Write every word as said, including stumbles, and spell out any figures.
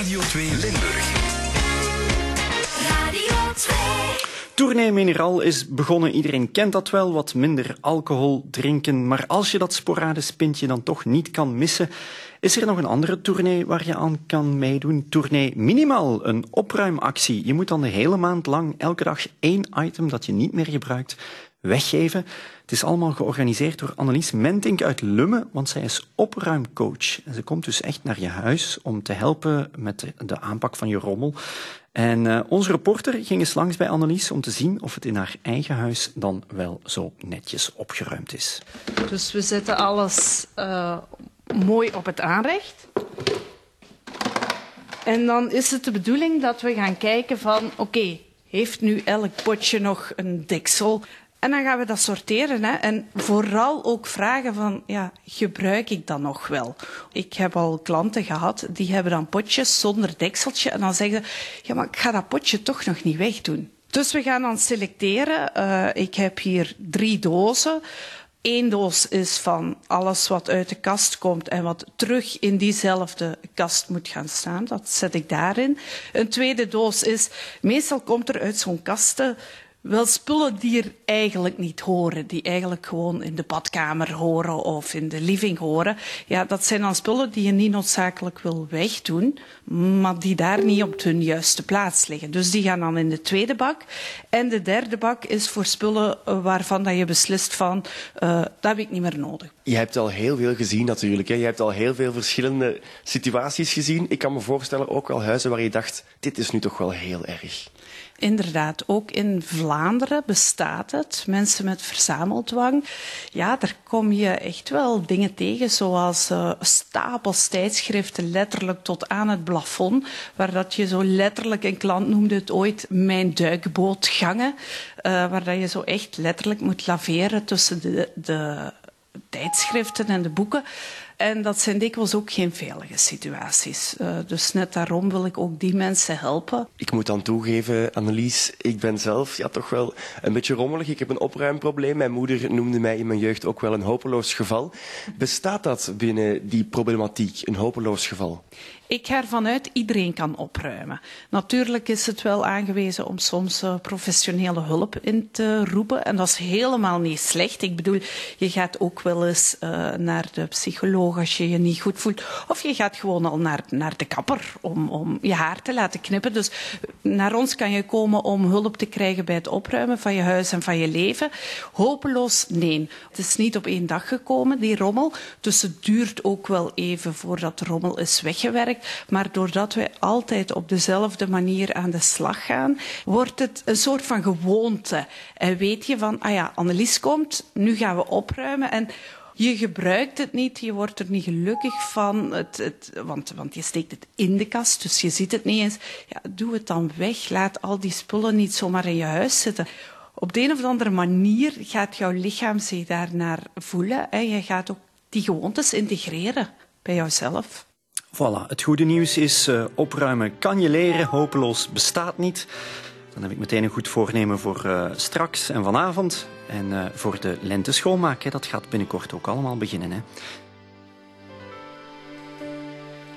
Radio twee Limburg. Radio twee. Tournee Mineral is begonnen. Iedereen kent dat wel, wat minder alcohol drinken. Maar als je dat sporadisch pintje dan toch niet kan missen, is er nog een andere tournee waar je aan kan meedoen. Tournee Minimaal, een opruimactie. Je moet dan de hele maand lang elke dag één item dat je niet meer gebruikt weggeven. Het is allemaal georganiseerd door Annelies Mentink uit Lummen, want zij is opruimcoach. En ze komt dus echt naar je huis om te helpen met de, de aanpak van je rommel. En uh, onze reporter ging eens langs bij Annelies om te zien of het in haar eigen huis dan wel zo netjes opgeruimd is. Dus we zetten alles uh, mooi op het aanrecht. En dan is het de bedoeling dat we gaan kijken van, oké, okay, heeft nu elk potje nog een deksel? En dan gaan we dat sorteren. Hè. En vooral ook vragen van, ja, gebruik ik dat nog wel? Ik heb al klanten gehad, die hebben dan potjes zonder dekseltje. En dan zeggen ze, ja, maar ik ga dat potje toch nog niet wegdoen. Dus we gaan dan selecteren. Uh, ik heb hier drie dozen. Eén doos is van alles wat uit de kast komt en wat terug in diezelfde kast moet gaan staan. Dat zet ik daarin. Een tweede doos is, meestal komt er uit zo'n kasten wel spullen die er eigenlijk niet horen, die eigenlijk gewoon in de badkamer horen of in de living horen. Ja, dat zijn dan spullen die je niet noodzakelijk wil wegdoen, maar die daar niet op hun juiste plaats liggen. Dus die gaan dan in de tweede bak. En de derde bak is voor spullen waarvan dat je beslist van, uh, dat heb ik niet meer nodig. Je hebt al heel veel gezien natuurlijk. Hè? Je hebt al heel veel verschillende situaties gezien. Ik kan me voorstellen, ook wel huizen waar je dacht, dit is nu toch wel heel erg. Inderdaad, ook in Vlaanderen bestaat het. Mensen met verzameldwang. Ja, daar kom je echt wel dingen tegen, zoals uh, stapels tijdschriften letterlijk tot aan het plafond, waar dat je zo letterlijk, een klant noemde het ooit, mijn duikbootgangen, uh, waar dat je zo echt letterlijk moet laveren tussen de, de tijdschriften en de boeken. En dat zijn dikwijls ook geen veilige situaties. Uh, dus net daarom wil ik ook die mensen helpen. Ik moet dan toegeven, Annelies, ik ben zelf ja, toch wel een beetje rommelig. Ik heb een opruimprobleem. Mijn moeder noemde mij in mijn jeugd ook wel een hopeloos geval. Bestaat dat binnen die problematiek, een hopeloos geval? Ik ga ervan uit, iedereen kan opruimen. Natuurlijk is het wel aangewezen om soms uh, professionele hulp in te roepen. En dat is helemaal niet slecht. Ik bedoel, je gaat ook wel eens uh, naar de psycholoog als je je niet goed voelt. Of je gaat gewoon al naar, naar de kapper om, om je haar te laten knippen. Dus naar ons kan je komen om hulp te krijgen bij het opruimen van je huis en van je leven. Hopeloos, nee. Het is niet op één dag gekomen, die rommel. Dus het duurt ook wel even voordat de rommel is weggewerkt. Maar doordat wij altijd op dezelfde manier aan de slag gaan, wordt het een soort van gewoonte. En weet je van, ah ja, Annelies komt, nu gaan we opruimen. En je gebruikt het niet, je wordt er niet gelukkig van, het, het, want, want je steekt het in de kast, dus je ziet het niet eens. Ja, doe het dan weg, laat al die spullen niet zomaar in je huis zitten. Op de een of andere manier gaat jouw lichaam zich daarnaar voelen en je gaat ook die gewoontes integreren bij jouzelf. Voilà, het goede nieuws is, uh, opruimen kan je leren, hopeloos bestaat niet. Dan heb ik meteen een goed voornemen voor uh, straks en vanavond. En uh, voor de lente schoonmaak, hè, dat gaat binnenkort ook allemaal beginnen. Hè.